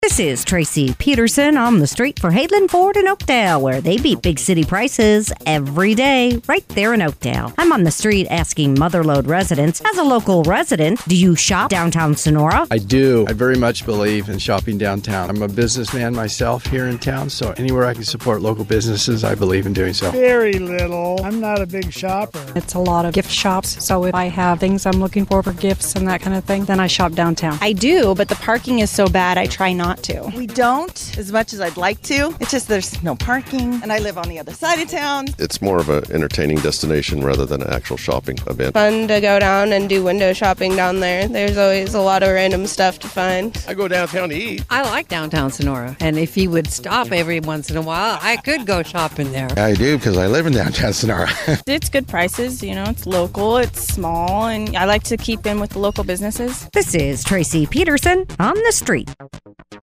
This is Tracy Peterson on the street for Hayland Ford in Oakdale, where they beat big city prices every day, right there in Oakdale. I'm on the street asking Motherlode residents, as a local resident, do you shop downtown Sonora? I do. I very much believe in shopping downtown. I'm a businessman myself here in town, so anywhere I can support local businesses, I believe in doing so. Very little. I'm not a big shopper. It's a lot of gift shops, so if I have things I'm looking for gifts and that kind of thing, then I shop downtown. I do, but the parking is so bad, I try not to. We don't as much as I'd like to. It's just there's no parking, and I live on the other side of town. It's more of an entertaining destination rather than an actual shopping event. Fun to go down and do window shopping down there. There's always a lot of random stuff to find. I go downtown to eat. I like downtown Sonora, and if you would stop every once in a while, I could go shopping there. I do, because I live in downtown Sonora. It's good prices, it's local, it's small, and I like to keep in with the local businesses. This is Tracy Peterson on the street.